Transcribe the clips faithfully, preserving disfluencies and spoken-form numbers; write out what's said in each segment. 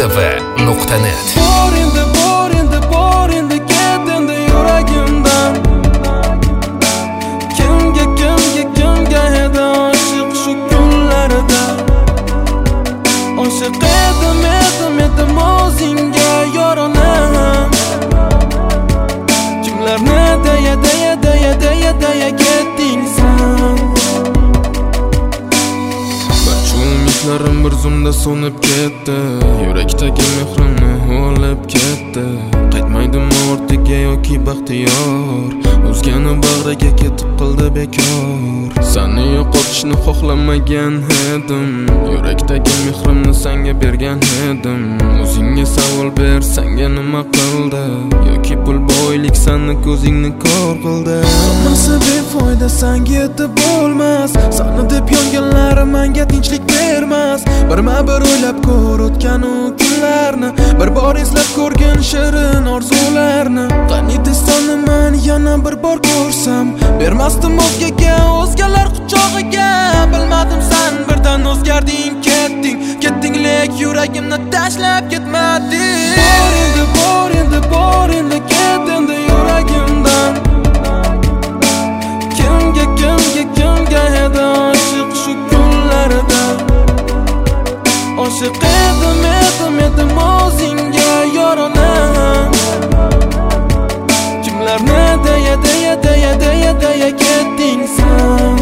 t v nuqta net. Bor endi, bor endi, bor endi, ket endi yuragimdan. Kimga, kimga, kimga edi oshiq shu kunlarda. Oshiq edim, edim, edim o'zingga yoronam. Kimlarni deya, deya, deya, deya, deya ketding sen. Umidlarim bir zumda so'nib ketdi, yurakdagi mehrimni olib ketdi. Qaytmaydim ortiga yoki baxtiyor, o'zgani bag'riga ketib qildi bekor. Seni yo'qotishni xohlamagan edim, yurakdagi mehrimni senga bergan edim. O'zingga savol ber, senga nima qildi, yoki pul boylik seni ko'zingni ko'r qildi. Hammasi befoyda, senga yetib bo'lmas. Seni deb yonganlarim menga tinchlik bermas. Birma bir o'ylab ko'r o'tgan u kunlarni, bir bor eslab ko'rgin shirin orzularni. Qani desani men yana bir bor ko'rsam, bermasdim o'zgaga, o'zgalar quchog'iga. Bilmadim sen birdan o'zgarding, ketding, ketding lek yuragimni tashlab ketmading. Bor endi, bor endi, bor endi, ket endi yuragimdan. Kimga, kimga, kimga edi oshiq shu kunlarda. Oshiq edim, edim, edim o'zingga yoronam. Kimlarni deya, deya, deya, deya, deya ketding sen.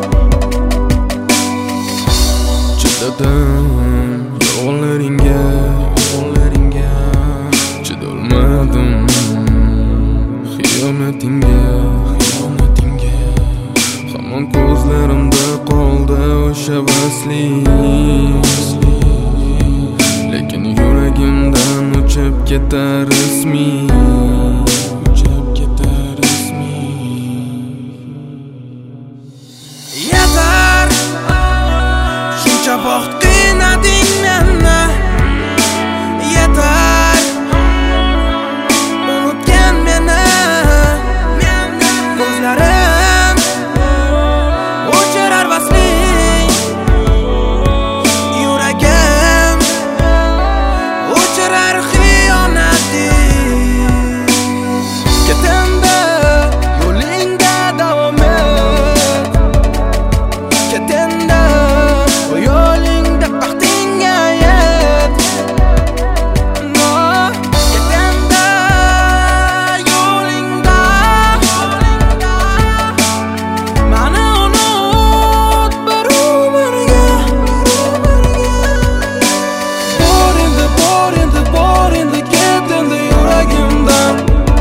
Chidadim yo'llaringga, yo'llaringga, chidolmadim xiyonatingga, xiyonatingga. Hamon ko'zlarimda qoldi o'sha vaslik, lekin yuragimdan o'chib ketar isming, o'chib ketar isming. Yetar, shuncha vaqt qiynading meni. Yetar, unutgan meni. Ko'zlarim o'chirar vasling, yuragim o'chirar xiyonating. Ketimda yo'lingda davom et, ketimda yo'lingda baxtingga yet. No, ketimda yo'lingda mani unut bir umrga. Bor endi, bor endi, bor endi, ket endi yuragimdan.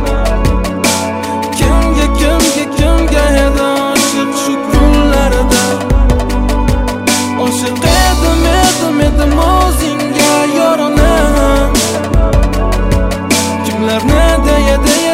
Kimga, kimga, kimga edi oshiq shu kunlarda. Oshiq edim, edim, edim o'zingga yoronam. Kimlarni deya, deya,